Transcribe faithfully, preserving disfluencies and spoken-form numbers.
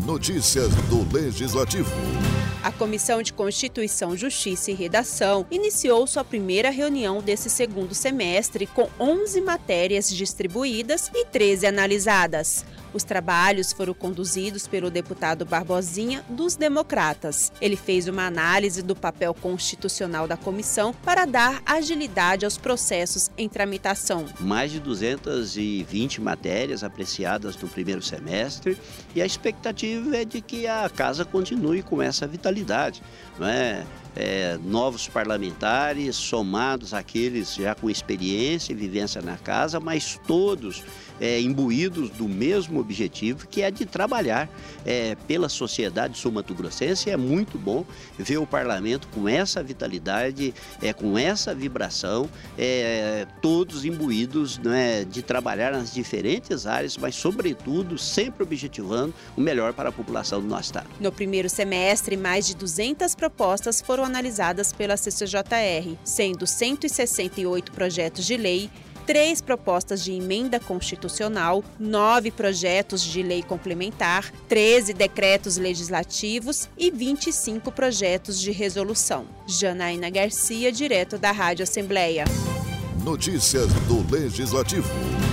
Notícias do Legislativo. A Comissão de Constituição, Justiça e Redação iniciou sua primeira reunião desse segundo semestre com onze matérias distribuídas e treze analisadas. Os trabalhos foram conduzidos pelo deputado Barbosinha, dos Democratas. Ele fez uma análise do papel constitucional da comissão para dar agilidade aos processos em tramitação. Mais de duzentas e vinte matérias apreciadas no primeiro semestre e a expectativa é de que a casa continue com essa vitalidade, não é? É, novos parlamentares, somados àqueles já com experiência e vivência na casa, mas todos é, imbuídos do mesmo objetivo, que é de trabalhar é, pela sociedade sul-mato-grossense. É muito bom ver o parlamento com essa vitalidade, é, com essa vibração, é, todos imbuídos, né, de trabalhar nas diferentes áreas, mas sobretudo sempre objetivando o melhor para a população do nosso estado. No primeiro semestre, mais de duzentas propostas foram analisadas pela C C J R, sendo cento e sessenta e oito projetos de lei, três propostas de emenda constitucional, nove projetos de lei complementar, treze decretos legislativos e vinte e cinco projetos de resolução. Janaína Garcia, direto da Rádio Assembleia. Notícias do Legislativo.